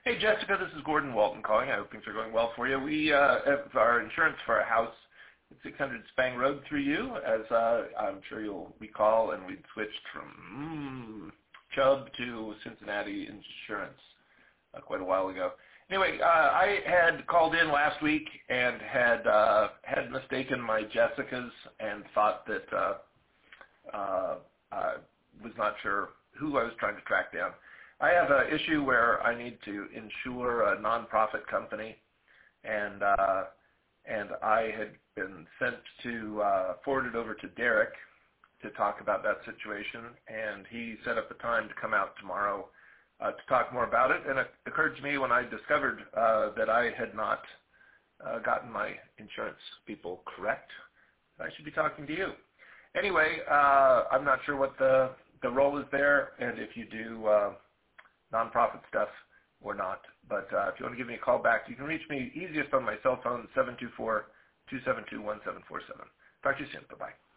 Hey, Jessica, this is Gordon Walton calling. I hope things are going well for you. We have our insurance for our house at 600 Spang Road through you, as I'm sure you'll recall, and we'd switched from Chubb to Cincinnati Insurance quite a while ago. Anyway, I had called in last week and had mistaken my Jessicas and thought that I was not sure who I was trying to track down. I have an issue where I need to insure a nonprofit company, and I had been sent to forward it over to Derek to talk about that situation, and he set up a time to come out tomorrow to talk more about it. And it occurred to me when I discovered that I had not gotten my insurance people correct, I should be talking to you. Anyway, I'm not sure what the role is there, and if you do nonprofit stuff or not. But if you want to give me a call back, you can reach me easiest on my cell phone, 724-272-1747. Talk to you soon. Bye-bye.